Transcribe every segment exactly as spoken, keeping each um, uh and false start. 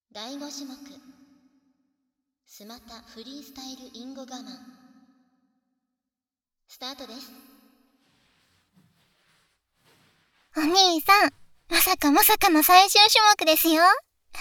だいご種目スマタフリースタイルインゴ我慢スタートです。 お兄さん、まさかまさかの最終種目ですよ。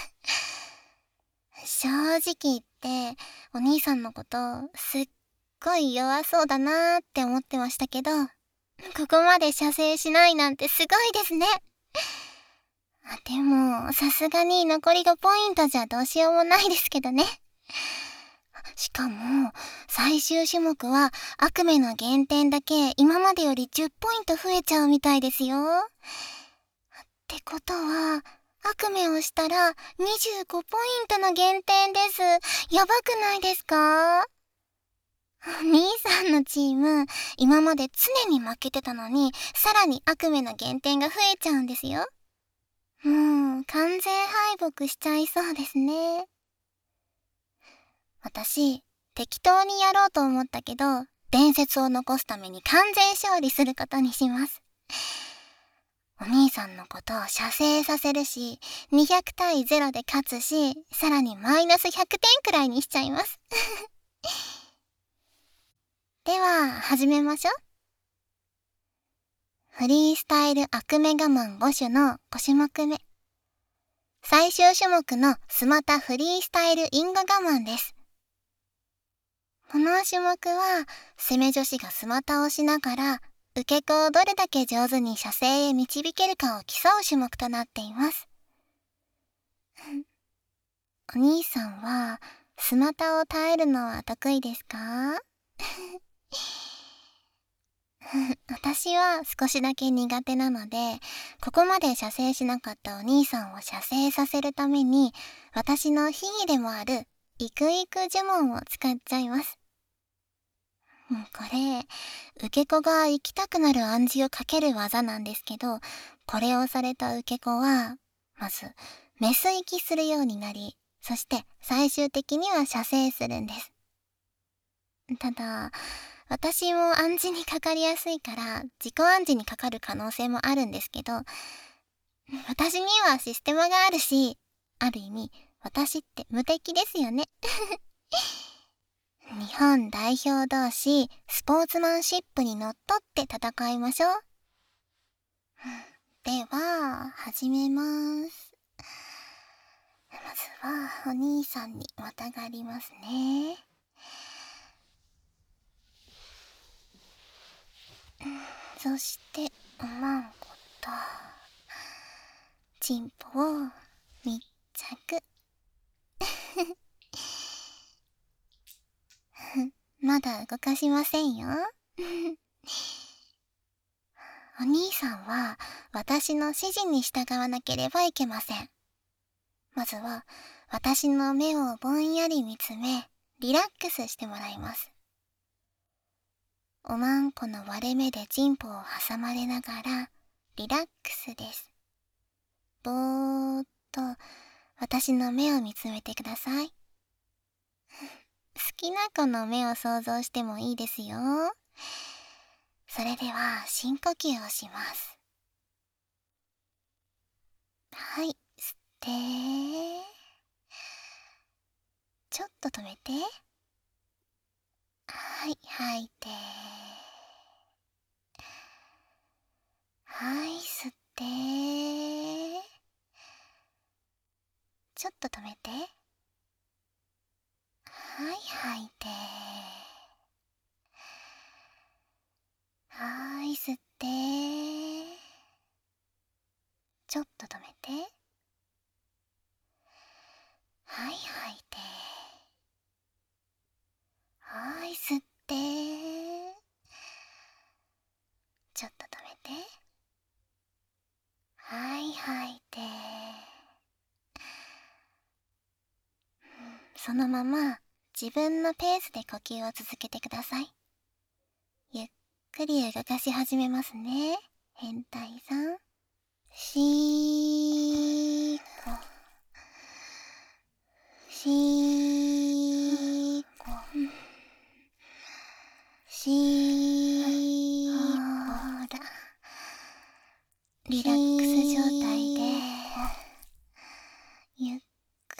正直言ってお兄さんのことすっごい弱そうだなーって思ってましたけど、ここまで射精しないなんてすごいですね。でもさすがに残りごポイントじゃどうしようもないですけどね。しかも最終種目は悪夢の減点だけ今までよりじゅうポイント増えちゃうみたいですよ。ってことは悪夢をしたらにじゅうごポイントの減点です。やばくないですか？お兄さんのチーム今まで常に負けてたのに、さらに悪夢の減点が増えちゃうんですよ。もう完全敗北しちゃいそうですね。私適当にやろうと思ったけど、伝説を残すために完全勝利することにします。お兄さんのことを射精させるし、にひゃくたいゼロで勝つし、さらにマイナスひゃくてんくらいにしちゃいます。では始めましょう。フリースタイル悪夢我慢ご種のご種目目、最終種目のスマタフリースタイルインゴ我慢です。この種目は攻め女子がスマタをしながら受け子をどれだけ上手に射精へ導けるかを競う種目となっています。お兄さんはスマタを耐えるのは得意ですか？私は少しだけ苦手なので、ここまで射精しなかったお兄さんを射精させるために、私の秘技でもあるイクイク呪文を使っちゃいます。これ受け子が行きたくなる暗示をかける技なんですけど、これをされた受け子はまずメス行きするようになり、そして最終的には射精するんです。ただ私も暗示にかかりやすいから自己暗示にかかる可能性もあるんですけど、私にはシステムがあるし、ある意味私って無敵ですよね。日本代表同士スポーツマンシップにのっとって戦いましょう。では始めます。まずはお兄さんにまたがりますね。そしておまんことチンポを密着。まだ動かしませんよ。お兄さんは私の指示に従わなければいけません。まずは私の目をぼんやり見つめ、リラックスしてもらいます。おまんこの割れ目でチンポを挟まれながらリラックスです。ぼーっと私の目を見つめてください。好きな子の目を想像してもいいですよ。それでは深呼吸をします。はい、吸ってちょっと止めて。はい、吐いて。はい、吸ってちょっと止めて。はい、吐いて。はい、吸ってちょっと止めて。はい、吐いて。はい、吸ってちょっと止めて。はい、吐いて。そのまま自分のペースで呼吸を続けてください。ゆっくり動かし始めますね。変態さん。しーこしーこしーこ。ほらリラックス状態でゆっく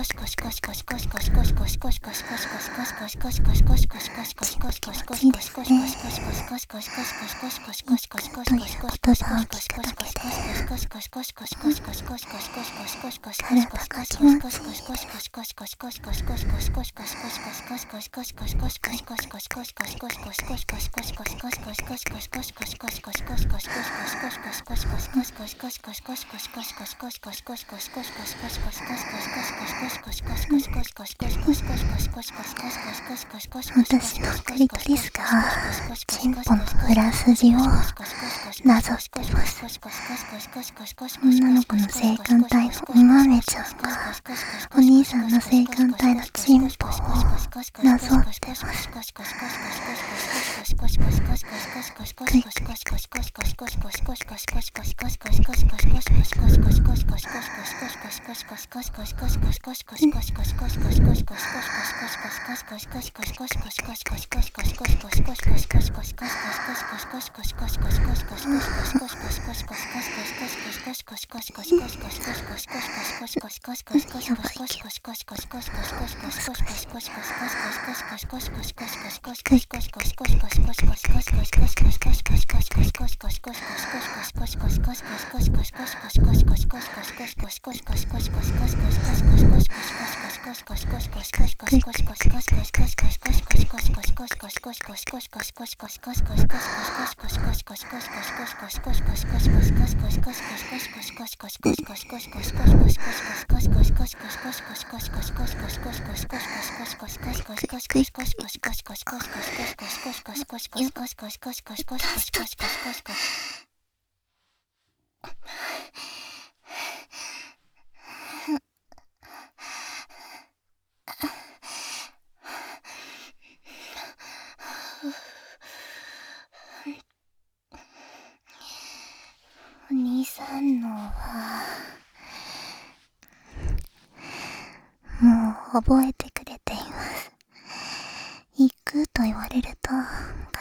私のクリトリスがチンポの裏筋をなぞってます。女の子の性感帯のお豆ちゃんがお兄さんの性感帯のチンポをなぞってます。クリトリお兄さんのはもう覚えてくれています。行くと言われると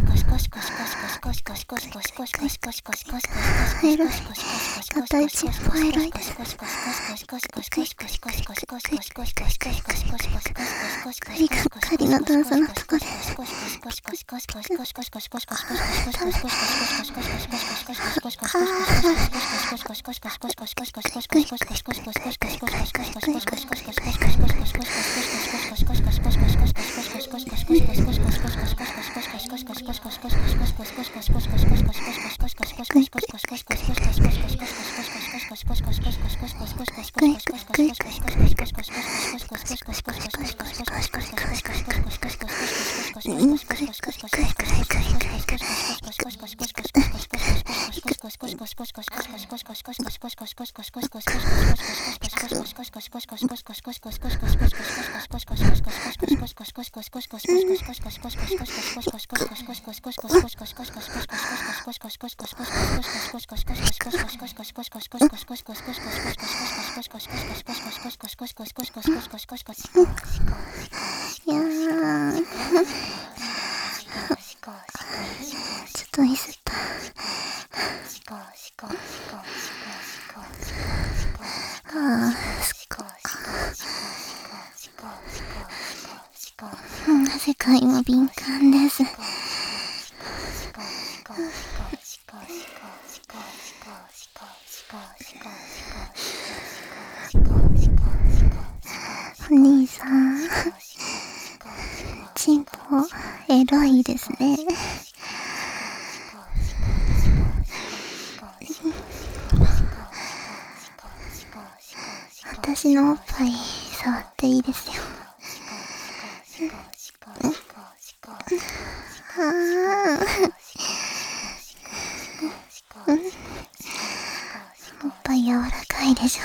エロい。硬いチンポエロいです。カリカカリの段差のとこでいやーちょっとミスった。あーすっごか。なぜか今敏感です。お兄さんチンポエロいですね。私のおっぱい触っていいですよ。おっぱい柔らかいでしょ。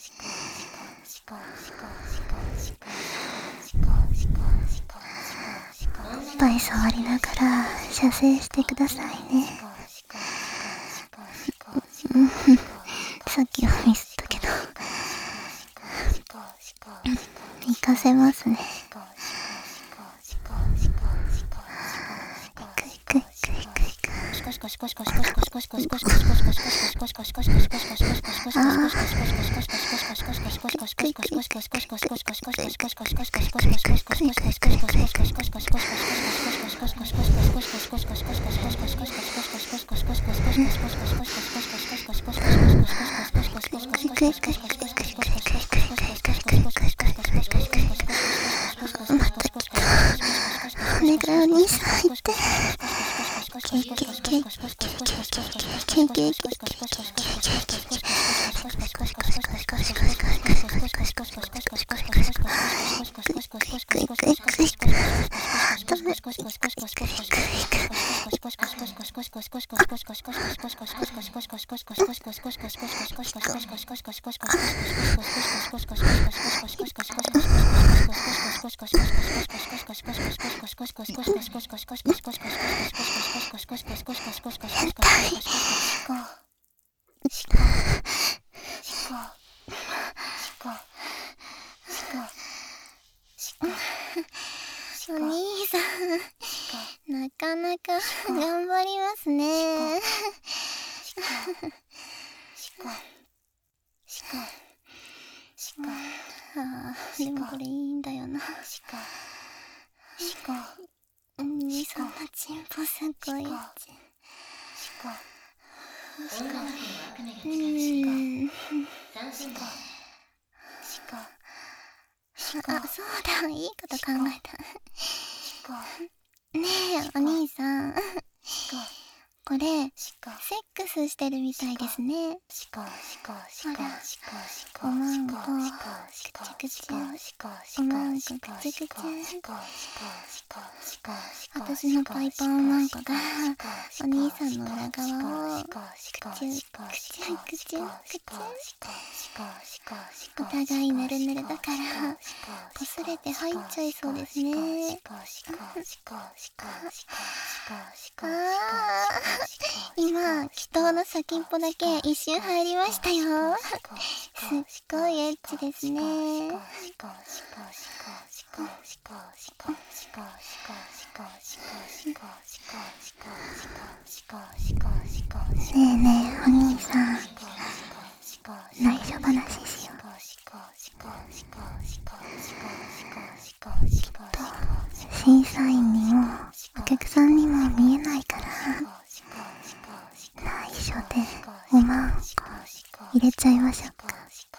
おっぱい触りながら射精してくださいね。さっきはミスったけど行かせますね。 お兄さん入って。お兄さん、なかなか頑張りますね。ああ、でもこれいいんだよな。お兄さんのチンポすごい。うーん。あ、そうだ、いいこと考えた。ねえ、お兄さん。これ、セックスしてるみたいですね。ほら、おまんこ、くちくち、おまんこ、くちくち。私のパイパンおまんこが、お兄さんの裏側を、くちゅ、くちゅ、くちゅ、くちゅ。お互いぬるぬるだから、こすれて入っちゃいそうですね。あー。今、祈祷の先っぽだけ一瞬入りましたよ。すっごいエッチですね。ねえねえ、お兄さん。内緒話しよう。きっと、審査員にも、お客さんにも見えないから、内緒でおまんこ入れちゃいましょうか。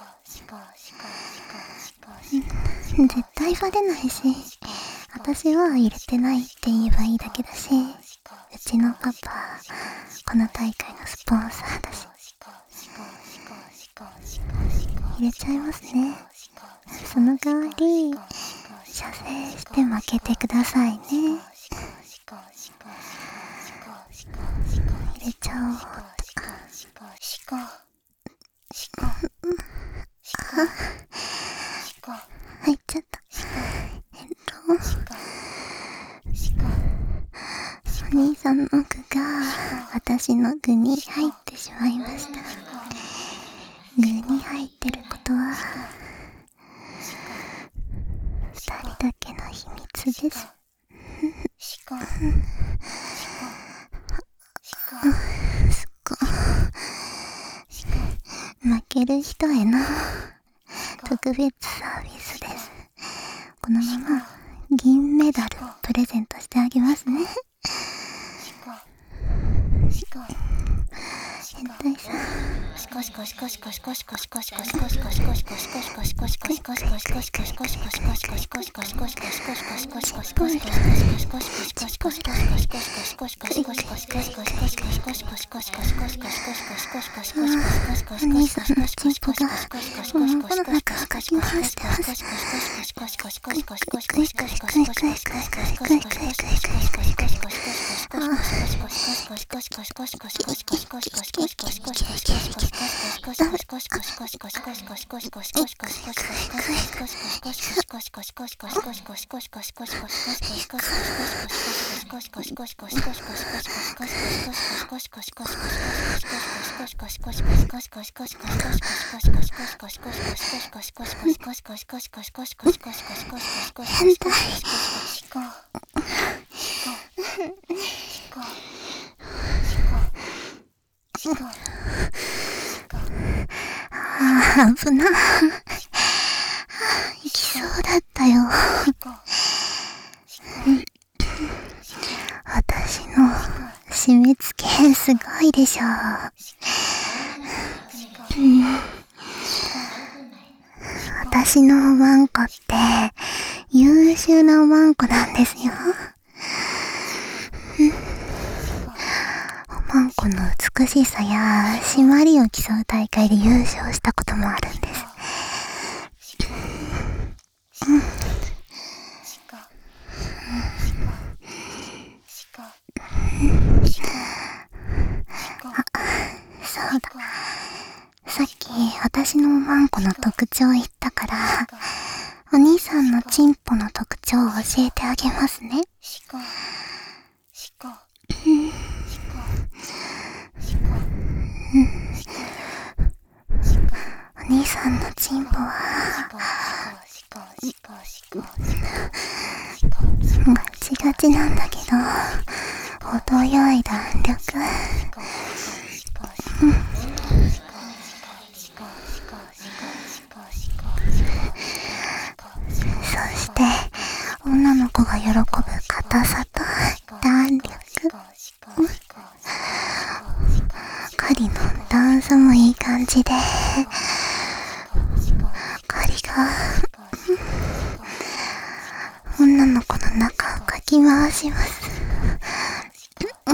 絶対バレないし、私は入れてないって言えばいいだけだし、うちのパパこの大会のスポンサーだし、入れちゃいますね。その代わり射精して負けてくださいね。入れちゃおうっと。入っちゃった。えっとお兄さんの具が私の具に入ってしまいました。具に入ってることは二人だけの秘密です。すっご負ける人への特別サービスです。このまま銀メダルプレゼントしてあげますね。変態さん。お兄さんのチンポがおまんこの中をかき回してます。あー、危な。行きそうだったよ。私の締め付けすごいでしょ。うん、 私のおまんこって、優秀なおまんこなんですよ。おまんこの美しさや締まりを競う大会で優勝したこともあるんです。うん。そうだ。さっき私のおまんこの特徴言ったから、お兄さんのチンポの特徴を教えてあげますね。お兄さんのチンポはガチガチなんだけど程よい弾力。うん、そして女の子が喜ぶ硬さと弾力、うん、狩りの段差もいい感じで狩りが、うん、女の子の中をかき回します。うん、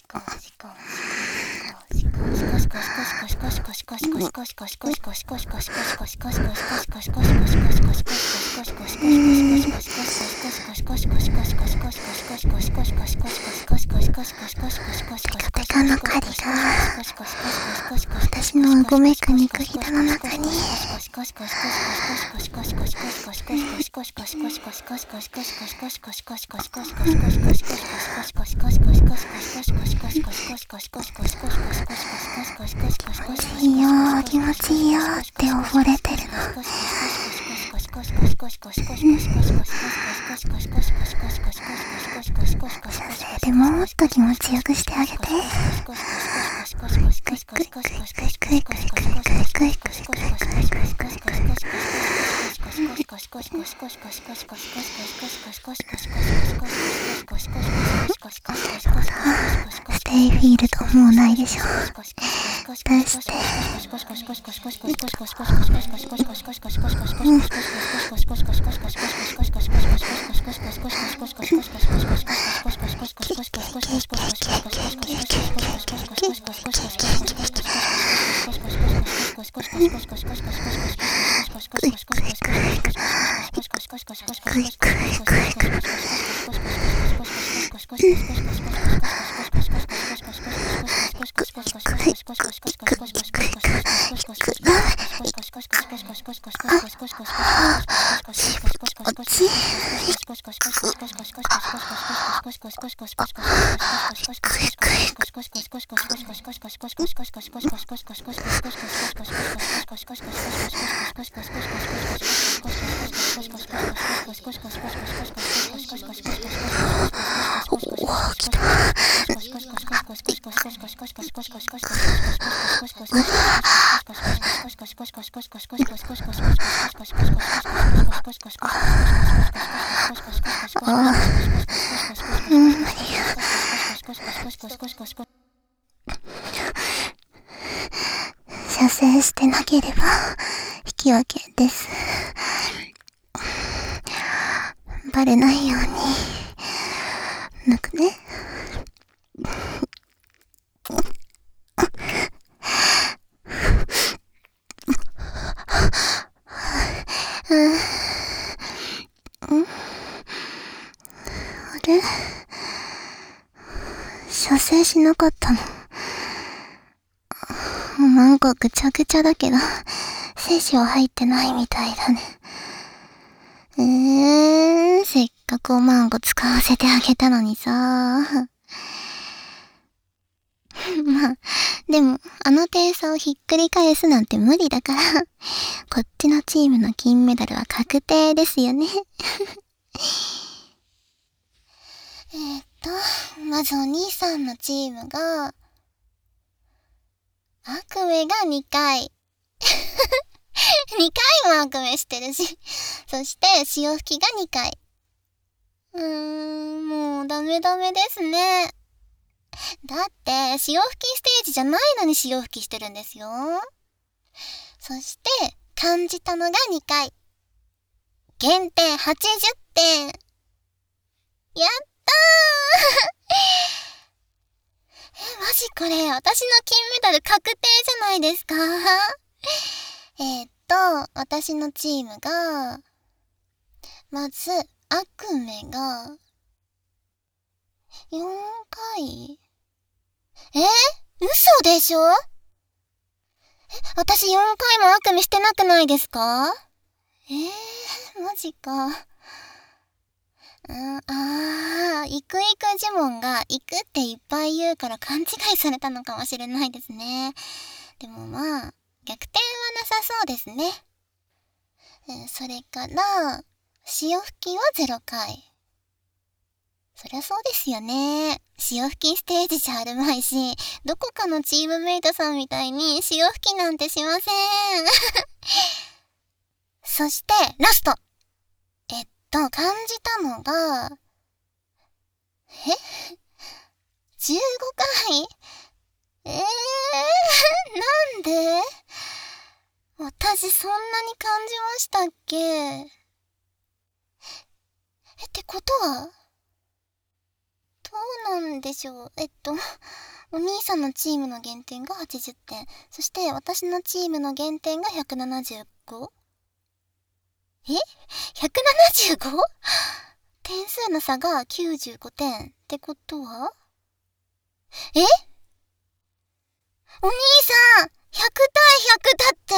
テカテカの狩りが私のうごめく肉ひだの中にいいよー、気持ちいいよーって溺れてるの。でももっと気持ちよくしてあげて。ステイフィールドもうないでしょ。出して。うん。射精してなければ引き分けです。バレないように抜くね。あれ？射精しなかったの。おまんこぐちゃぐちゃだけど精子は入ってないみたいだね。えー、せっかくおまんこ使わせてあげたのにさ。まあ、でも、あの点差をひっくり返すなんて無理だから、こっちのチームの金メダルは確定ですよね。えっと、まずお兄さんのチームが、悪夢がにかい。にかいも悪夢してるし。そして、潮吹きがにかい。うーん、もうダメダメですね。だって、潮吹きステージじゃないのに潮吹きしてるんですよ。そして、感じたのがにかい。 減点はちじゅってん。やったーえ、マジこれ、私の金メダル確定じゃないですかえーっと、私のチームが、まず、悪夢が、よんかいえー、嘘でしょえ、私よんかいも悪夢してなくないですか？えー、マジか。うん、あー、イクイク呪文が行くっていっぱい言うから勘違いされたのかもしれないですね。でもまあ、逆転はなさそうですね。えー、それから、潮吹きはゼロかい。そりゃそうですよね。潮吹きステージじゃあるまいし、どこかのチームメイトさんみたいに潮吹きなんてしません。そして、ラストえっと、感じたのが、え ?じゅうご 回えー、なんで私そんなに感じましたっけえ、ってことはどうなんでしょうえっと、お兄さんのチームの減点がはちじゅってん。そして私のチームの減点が ひゃくななじゅうご? え ?ひゃくななじゅうご? 点数の差がきゅうじゅうごてんってことはえお兄さんひゃくたいひゃくだって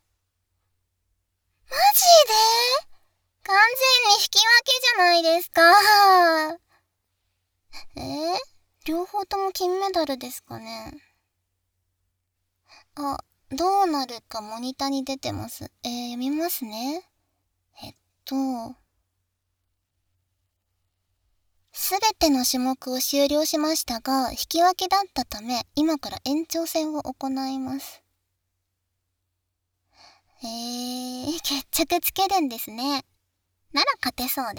マジで完全に引き分けじゃないですかえー、両方とも金メダルですかね。あ、どうなるかモニターに出てます。えー、読みますね。えっと、すべての種目を終了しましたが、引き分けだったため、今から延長戦を行います。えー、決着つけるんですね。なら勝てそうです。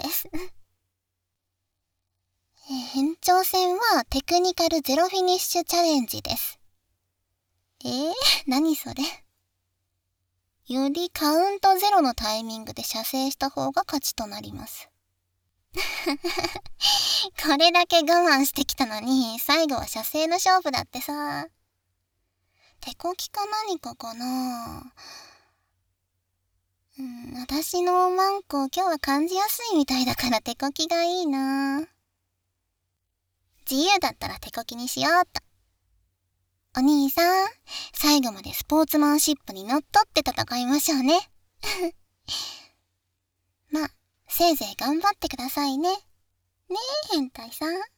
えー、延長戦はテクニカルゼロフィニッシュチャレンジです。えー、何それ。よりカウントゼロのタイミングで射精した方が勝ちとなります。これだけ我慢してきたのに、最後は射精の勝負だってさ。手こきか何かかな。うん、私のマンコ今日は感じやすいみたいだから手こきがいいな。自由だったら手こきにしようっと。お兄さん、最後までスポーツマンシップにのっとって戦いましょうね。まあ、せいぜい頑張ってくださいね。ねえ、変態さん。